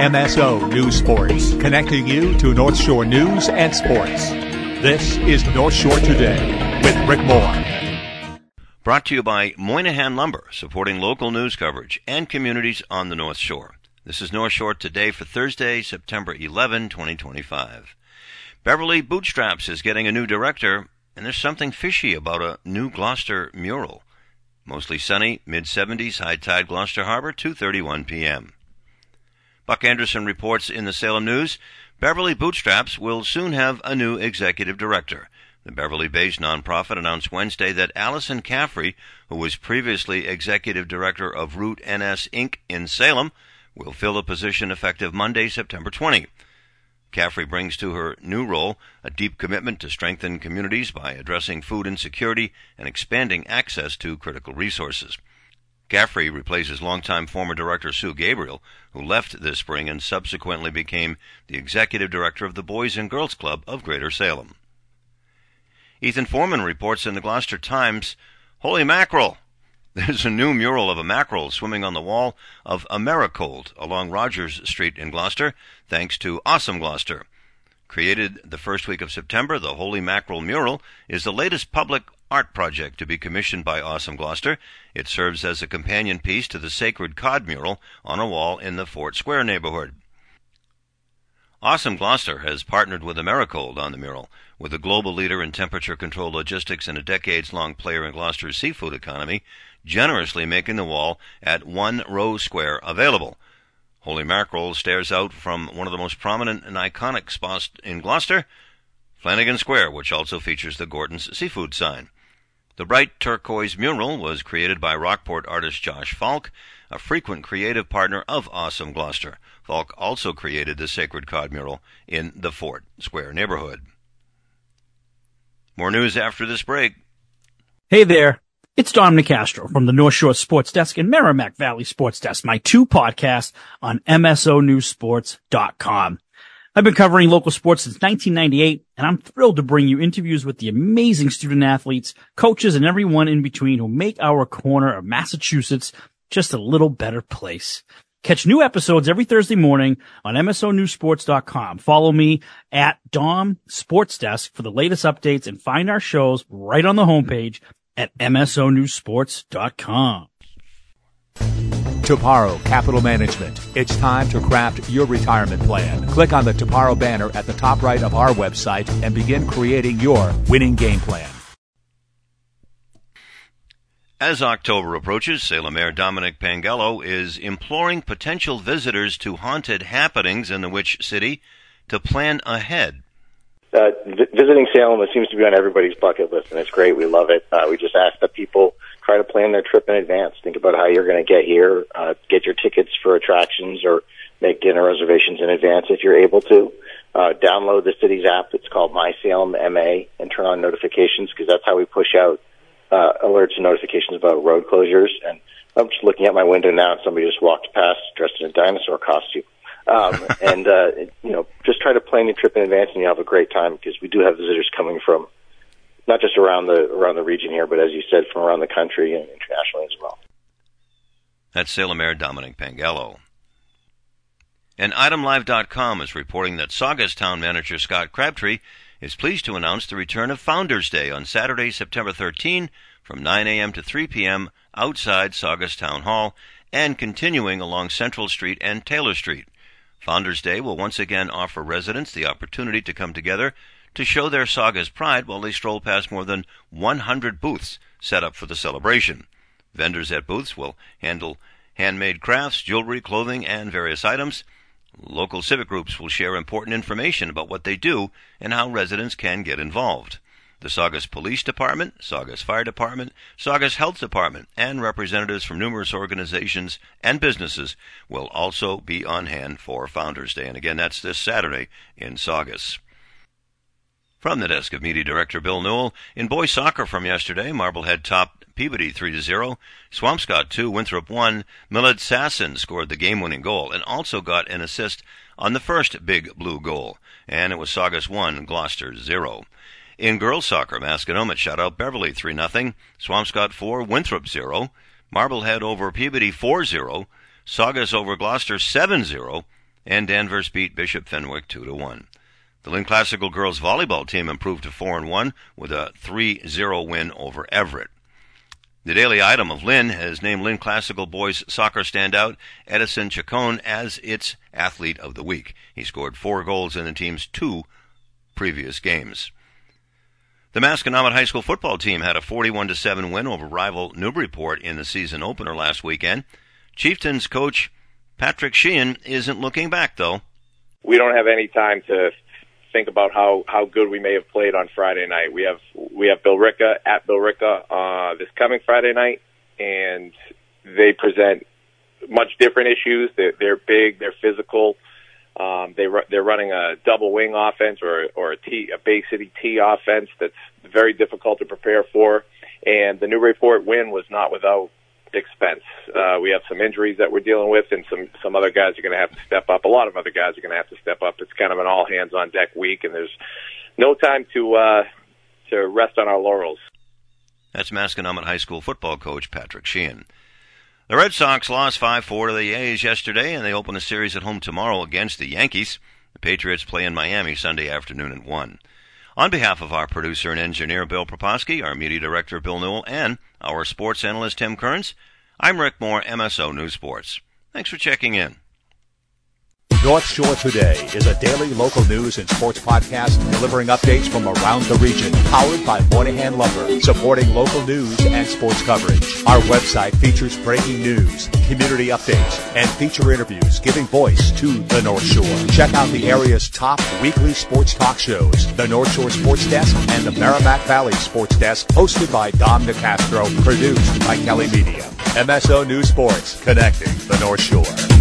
MSO News Sports, connecting you to North Shore news and sports. This is North Shore Today with Rick Moore. Brought to you by Moynihan Lumber, supporting local news coverage and communities on the North Shore. This is North Shore Today for Thursday, September 11, 2025. Beverly Bootstraps is getting a new director, and there's something fishy about a new Gloucester mural. Mostly sunny, mid-70s, high tide Gloucester Harbor, 2:31 p.m. Buck Anderson reports in the Salem News, Beverly Bootstraps will soon have a new executive director. The Beverly-based nonprofit announced Wednesday that Allison Caffrey, who was previously executive director of Root NS Inc. in Salem, will fill the position effective Monday, September 20. Caffrey brings to her new role a deep commitment to strengthen communities by addressing food insecurity and expanding access to critical resources. Caffrey replaces longtime former director Sue Gabriel, who left this spring and subsequently became the executive director of the Boys and Girls Club of Greater Salem. Ethan Foreman reports in the Gloucester Times, Holy mackerel! There's a new mural of a mackerel swimming on the wall of Americold along Rogers Street in Gloucester, thanks to Awesome Gloucester. Created the first week of September, the Holy Mackerel mural is the latest public art project to be commissioned by Awesome Gloucester. It serves as a companion piece to the Sacred Cod mural on a wall in the Fort Square neighborhood. Awesome Gloucester has partnered with Americold on the mural, with a global leader in temperature-controlled logistics and a decades-long player in Gloucester's seafood economy, generously making the wall at 1 Rose Square available. Holy Mackerel stares out from one of the most prominent and iconic spots in Gloucester, Flanagan Square, which also features the Gordon's seafood sign. The bright turquoise mural was created by Rockport artist Josh Falk, a frequent creative partner of Awesome Gloucester. Falk also created the Sacred Cod mural in the Fort Square neighborhood. More news after this break. Hey there, it's Dom Nicastro from the North Shore Sports Desk and Merrimack Valley Sports Desk, my two podcasts on MSONewsSports.com. I've been covering local sports since 1998, and I'm thrilled to bring you interviews with the amazing student athletes, coaches, and everyone in between who make our corner of Massachusetts just a little better place. Catch new episodes every Thursday morning on MSONewsSports.com. Follow me at Dom Sports Desk for the latest updates and find our shows right on the homepage at MSONewsSports.com. Toparo Capital Management. It's time to craft your retirement plan. Click on the Toparo banner at the top right of our website and begin creating your winning game plan. As October approaches, Salem Mayor Dominic Pangello is imploring potential visitors to haunted happenings in the Witch City to plan ahead. Visiting Salem seems to be on everybody's bucket list, and it's great. We love it. We just ask that people try to plan their trip in advance. Think about how you're going to get here, get your tickets for attractions, or make dinner reservations in advance if you're able to. Download the city's app. It's called My Salem MA, and turn on notifications, because that's how we push out alerts and notifications about road closures. And I'm just looking at my window now, and somebody just walked past dressed in a dinosaur costume. Just try to plan your trip in advance, and you'll have a great time, because we do have visitors coming from not just around the region here, but as you said, from around the country and internationally as well. That's Salem Mayor Dominic Pangello. And ItemLive.com is reporting that Saugus Town manager Scott Crabtree is pleased to announce the return of Founders Day on Saturday, September 13, from 9 a.m. to 3 p.m. outside Saugus Town Hall and continuing along Central Street and Taylor Street. Founders Day will once again offer residents the opportunity to come together to show their Saugus pride while they stroll past more than 100 booths set up for the celebration. Vendors at booths will handle handmade crafts, jewelry, clothing, and various items. Local civic groups will share important information about what they do and how residents can get involved. The Saugus Police Department, Saugus Fire Department, Saugus Health Department, and representatives from numerous organizations and businesses will also be on hand for Founders Day. And again, that's this Saturday in Saugus. From the desk of Media Director Bill Newell, in boys soccer from yesterday, Marblehead topped Peabody 3-0, Swampscott 2, Winthrop 1. Millard Sasson scored the game-winning goal and also got an assist on the first Big Blue goal, and it was Saugus 1, Gloucester 0. In girls soccer, Masconomet shut out Beverly 3-0, Swampscott 4, Winthrop 0, Marblehead over Peabody 4-0, Saugus over Gloucester 7-0, and Danvers beat Bishop Fenwick 2-1. The Lynn Classical girls volleyball team improved to 4-1 with a 3-0 win over Everett. The Daily Item of Lynn has named Lynn Classical boys soccer standout Edison Chacon as its Athlete of the Week. He scored 4 goals in the team's 2 previous games. The Masconomet High School football team had a 41-7 win over rival Newburyport in the season opener last weekend. Chieftains coach Patrick Sheehan isn't looking back, though. We don't have any time to think about how good we may have played on Friday night. We have Billerica at Billerica this coming Friday night, and they present much different issues. They're big, they're physical. They're running a double wing offense or a Bay City T offense that's very difficult to prepare for. And the Newburyport win was not without expense. We have some injuries that we're dealing with, and some other guys are going to have to step up. A lot of other guys are going to have to step up. It's kind of an all hands on deck week, and there's no time to rest on our laurels. That's Masconomet High School football coach Patrick Sheehan. The Red Sox lost 5-4 to the A's yesterday, and they open a series at home tomorrow against the Yankees. The Patriots play in Miami Sunday afternoon at 1. On behalf of our producer and engineer, Bill Proposky, our media director, Bill Newell, and our sports analyst, Tim Kearns, I'm Rick Moore, MSO News Sports. Thanks for checking in. North Shore Today is a daily local news and sports podcast delivering updates from around the region, powered by Moynihan Lumber, supporting local news and sports coverage. Our website features breaking news, community updates, and feature interviews giving voice to the North Shore. Check out the area's top weekly sports talk shows, the North Shore Sports Desk and the Merrimack Valley Sports Desk, hosted by Dom DeCastro, produced by Kelly Media. MSO News Sports, connecting the North Shore.